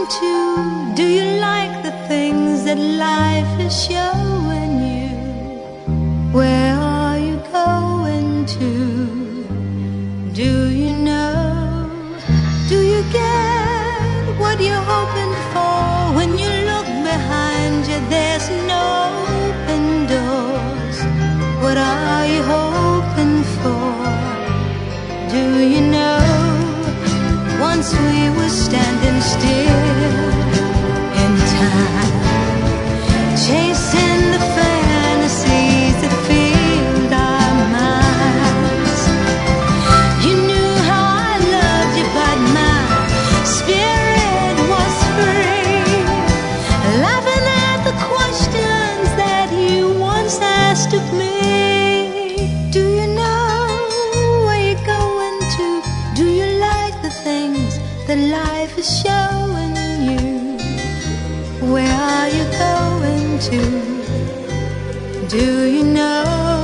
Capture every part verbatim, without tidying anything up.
to? Do you like the things that life is showing you? Where are you going to? Do you know? Do you get what you're hoping for? When you look behind you, there's no open doors. What are you hoping for? Do you know? Once we were standing still in time, chasing the fantasies that filled our minds. You knew how I loved you, but my spirit was free, laughing at the questions that you once asked of me. Do you know where you're going to? Do you like the things that life is showing you? Where are you going to? Do you know?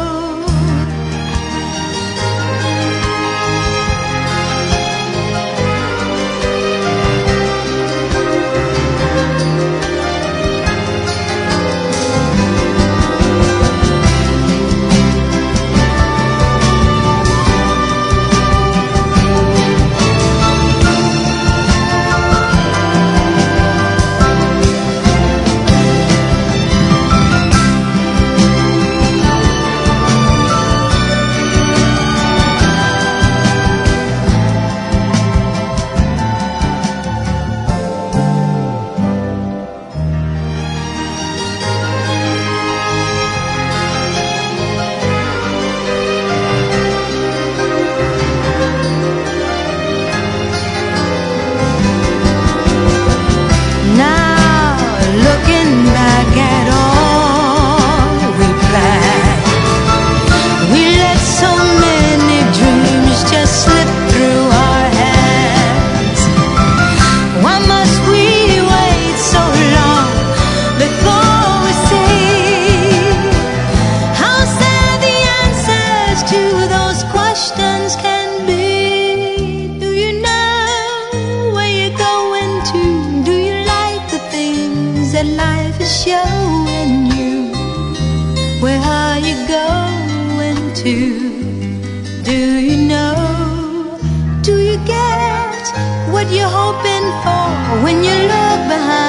Life is showing you. Where are you going to? Do you know? Do you get what you're hoping for when you look behind?